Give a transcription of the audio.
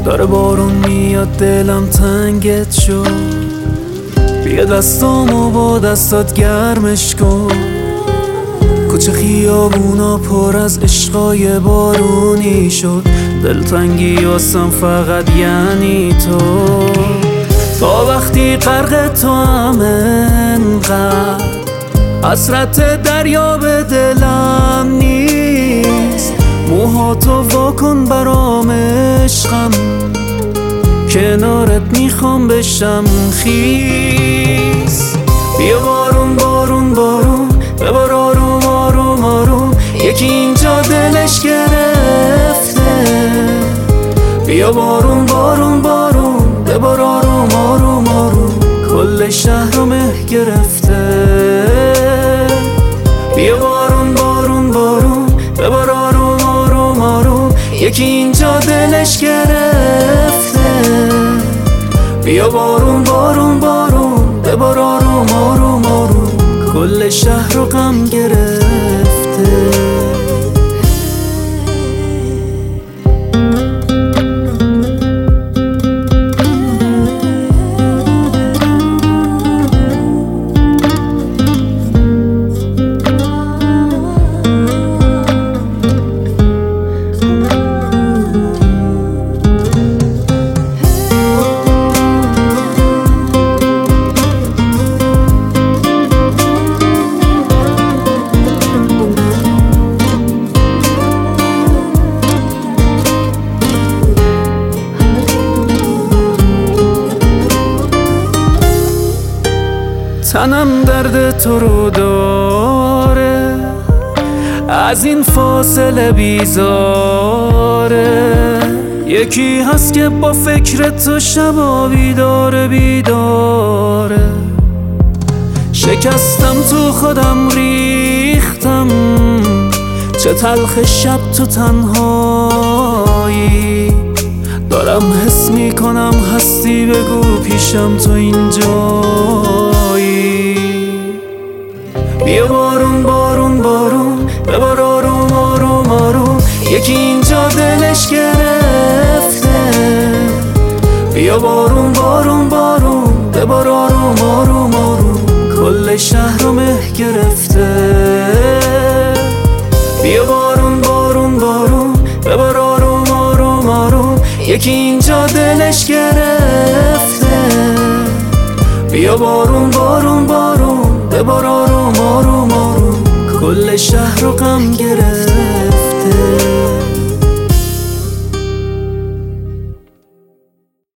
داره بارون میاد دلم تنگت شد، بیا دستامو با دستات گرمش کن. کوچه خیابونا پر از عشقای بارونی شد، دلتنگی واسم فقط یعنی تو. تا وقتی غرق تو هم انقدر حسرت دریا به دلم نیست. موهاتو واکن برام عشقم، کنارت میخوام بشم خیس. بیا بارون بارون بارون ببار آروم آروم آروم، یکی اینجا دلش گرفته. بیا بارون بارون بارون ببار آروم آروم آروم، کل شهر رو مه گرفته. بیا بارون بارون بارون ببار آروم آروم آروم، یکی اینجا دلش گرفته. بیا بارون بارون بارون ببار آروم آروم آروم، کل شهر رو غم گرفته. تنم درد تو رو داره، از این فاصله بیزاره. یکی هست که با فکر تو شبا بیداره بیداره. شکستم تو خودم ریختم، چه تلخ شب تو تنهایی. دارم حس میکنم هستی، بگو پیشم تو اینجایی. بیا بارون بارون بارون ببار آروم آروم آروم، یکی اینجا دلش گرفته. بیا بارون بارون بارون ببار آروم آروم آروم، کل شهر رو مه گرفته. بیا بارون بارون بارون ببار آروم آروم آروم، یکی اینجا دلش گرفته. بیا بارون بارون بارون ببار آروم آروم آروم، کل شهر رو غم گرفته.